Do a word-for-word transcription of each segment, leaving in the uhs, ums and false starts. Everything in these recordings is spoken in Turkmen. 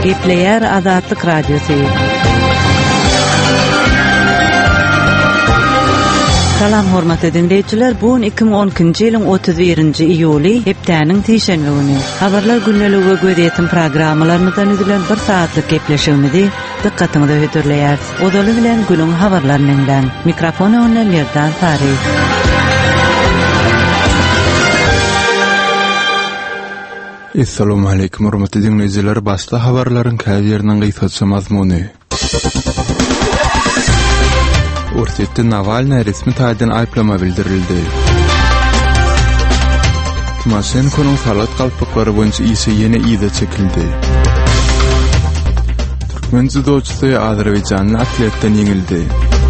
Gepleyer Azatlyk Radiosu. Salam hormatly dinleyijiler, bu iki bin on-njy ýylyň otuz birinji iýuly hepdäniň teşenbe güni. Habarlar günnäli we gözetim programmalaryndan üzülen bir saatlyk gepleşigimizi dikkatiňize hötürleýär. Odaly bilen günüň habarlarynyň mikrofonu öňünde Merdan Sary. Assalamu alaykum hormatly dinleyijiler, başda habarlaryň käýeriniň gysgaça mazmuny. Ortaýda Navalny resmi taýdan aýplama bildirildi. Tymoshenko'nyň salat galpaklary boýunça ýyşy ýene ýyda çekildi. Türkmen judoçysy Azerbaýjanyň atletden ýeňildi.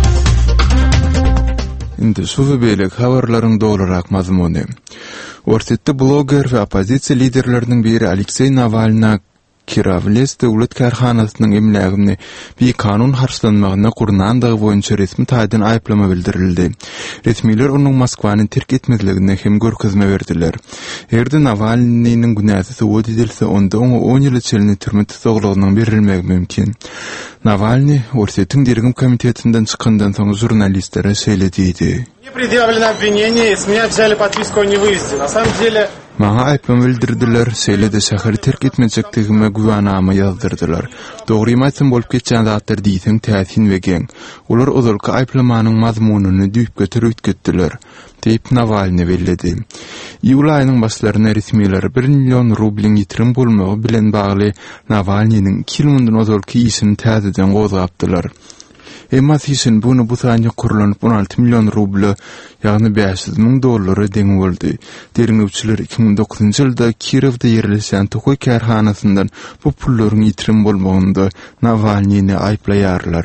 Indi şu we beýlek habarlaryň dolarak mazmuny. Ortaýda bloger we opozisiýa liderleriniň biri Aleksey Navalny Kiravles döwlet karhanasynyň emlägini bir kanun harçlanmagyna gurunandygy boýunça resmi taýdan aýplama bildirildi. Resmiler onuň Moskwany terk etmezligine hem görkezme berdiler. Erde Navalnyň günäsi söwüt edilse, onda oňa on ýyl içerisinde türme tutuglygynyň berilmegi mümkin. Navalny Ortaýtyň dergim komitetinden çykandan soň jurnalistlere şeýlediydi. Мне предъявлено обвинение, с меня взяли подписку о невыезде. На самом деле Maňa aýpam bildirdiler, seýlede şäheri terk etmejekdigime güwannama ýazdyrdylar. Dogry maýsam bolup geçen zatlar diýsen täsin we geň. Olar ozalky aýplamanyň mazmunyny düýüp götürüp gitdiler, diýip Navalny bellidi. Iýul aýynyň başlaryna resmiler bir million rubliň ýitirim bolmagy bilen bagly Navalnyň iki ýyl mundan ozalky işini täzeden gozapdylar. Emma Thyssen bunu bu sanyň kurulanyp on alty million rubly, ýagny beş yüz ming dollary deň boldy. Derinewçiler iki bin on dokuzunjy ýylda Kirowda ýerleşen Tokoy karhanasyndan bu pullaryň ýitirim bolmagynda Navalnyny aýplaýarlar.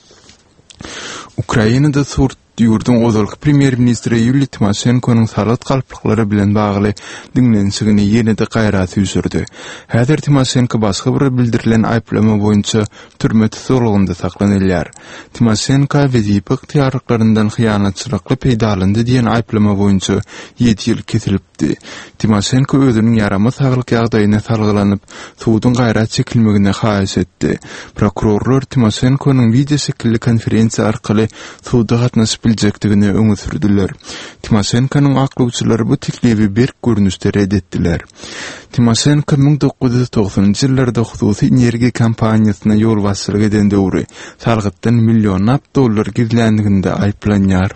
Ukrainada surt ýurdun ozalky premier ministri Yuliy Tymoshenko'nyň salat galpaklary bilen bagly dinlenşigini ýene-de gaýra süýsürdi. Häzir Tymoshenko başga bir bildirilen aýplama boýunça türme tutulgynda saklanýar. Tymoshenko wezipa yktyýarlyklaryndan hyýanatçylykly peýdalandy diýen aýplama boýunça ýedi ýyl kesilipdi. Tymoshenko özüniň ýaramy saglyk ýagdaýyna salgylanyp, suwdun gaýra çekilmegine haýyş etdi. Prokurorlar Tymoshenko'nyň video şekilli konferensiýa arkaly suwda gatnaşyp biljekdigini öňe sürdiler. Tymoshenko'nyň aklawçylary bu teklibi berk görnüşde reddetdiler. Tymoshenko bin dokuz yüz doksanjy ýyllarda hususy energiýa kampaniýasyna ýol başçylyk eden döwri sargytdan millionlap dollar gizlendiginde aýplanýar.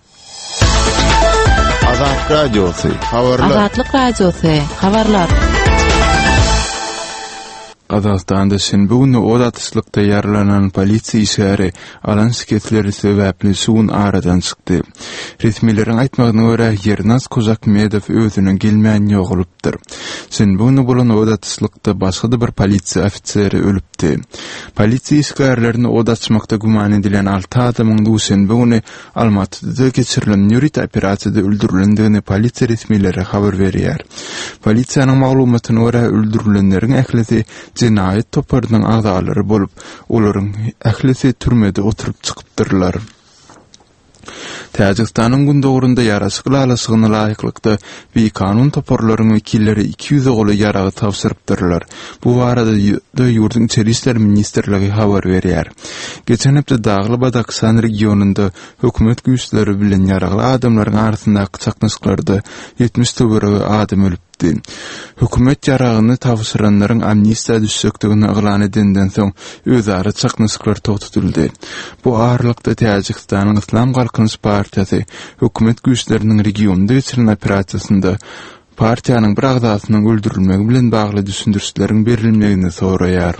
Azatlyk Radiosu, habarlar. Azatlyk Radiosu, habarlar. Kazakstanda şenbe günü odatçylykda ýaralanan polisiýa işgäri alan şiketleri sebäpli suwun aradan çykdy. Resmileriň aýtmagyna görä Yernaz Kozakmedow özüne gelmän ýogulypdyr. Şenbe günü bolan odatçylykda başga bir polisiýa ofiseri ölüpdi. Polisiýa işgärlerini odatçmakda guman edilen alty adamyň bu şenbe günü Almatyda geçirilen ýürit operasiýada öldürilendigini polisiýa resmileri habar berýär. Polisiýanyň maglumatyna görä öldürilenleriň ählisi cinayet toparının ağzalary bolup, olaryň ählisi türmede oturup çykypdyrlar. Täjikistanyň gündogrunda ýaraşykly alasygyna laýyklykda bir kanun toparlaryň wekilleri iki yüz oly ýaragy tapşyrypdyrlar. Bu barada ýurdun içeri işler ministrligi habar berýär. Geçen hepde Dağlıbadaksan regionunda hökümet güýçleri bilen ýaragly adamlaryň arasyndaky çaknaşyklarda ýetmiş töweregi adam ölüp. Hökümet ýaragyny tapşyranlaryň amnistiýa düşsekdigini elan edenden soň özara çaknaşyklar togtutuldy. Bu aralykda Täjikistanyň Islam Galkynyş partiýasy hökümet güýçleriniň regionda geçirilen operasiýasynda partiýanyň bir agzasynyň öldürilmegi bilen bagly düşündürişleriň berilmegini soraýar.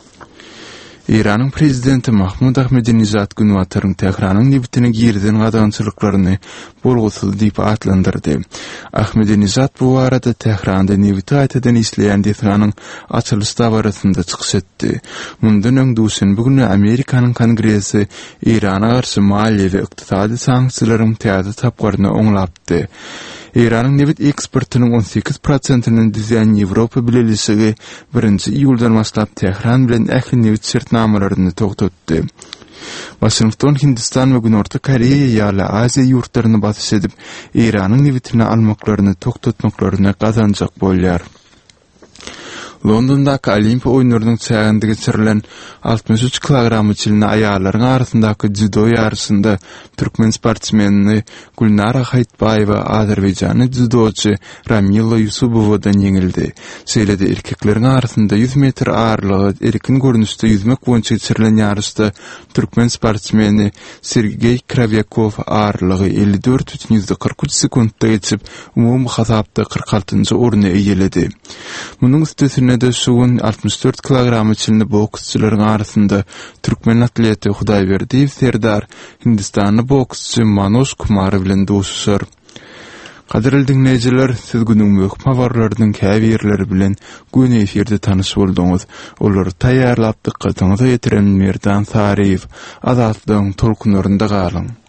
İran'ın prezidenti Mahmud Ahmadinejad Günwatyryň Tehranyň nebitini girden gadançylyklaryny bolgusyz diýip atlandyrdy. Ahmadinejad bu arada Tehranda nebiti aýtadan isleýän desanyň açylyş dabarasynda çykyş etdi. Mundan öň duşan bugün Amerikanyň Kongresi İrana garşy maliýe we ykdysady sanksiýalaryň täze tapgaryny oňlapdy. İran'ın nebit eksportynyň on sekiz prosentyny dizen Ýewropa bilelisigi birinji iýuldan başlap Tehran bilen ähli nebit şertnamalaryny togtatdy. Washington, Hindistan we Günorta Koreýa ýaly Aziýa ýurtlaryny basyş edip, İranyň nebitini almaklaryny togtatmaklaryna gazanjak bolýar. Londondaky Olimpiya oýunlarynyň çäginde geçirilen altymyş üç kilogram çylny aýallaryň arasyndaky judo ýarşynda türkmen sportsmenini Gulnara Haytbaýewa Azerbaýjanyň judoçy Ramila Yusupowadan ýeňildi. Seýlede erkekleriň arasynda yüz metr ağırlygy erkin görnüşde yüzmek boýunça geçirilen ýarşda türkmen sportsmeni Sergey Kravyakov ağırlygy elli dört бүтүн yüzde kırk üç sekundda geçip umumy hasapda kırk altynjy orny eýeledi. Munyň üstesine de şugun altymyş dört kilogram çylny boksçylaryň arasynda türkmen atleti Hudaýberdiýew Serdar Hindistanly boksçy Manoj Kumar bilen doşuşar. Kadirli dinleyijiler, siz günüň möhüm habarlarynyň käbirleri bilen gün efirde tanış bolduňyz. Olary taýýarlap dykkatyňyza ýetiren Merdan Saryýew, Azatlygyň tolkunlarynda galyň.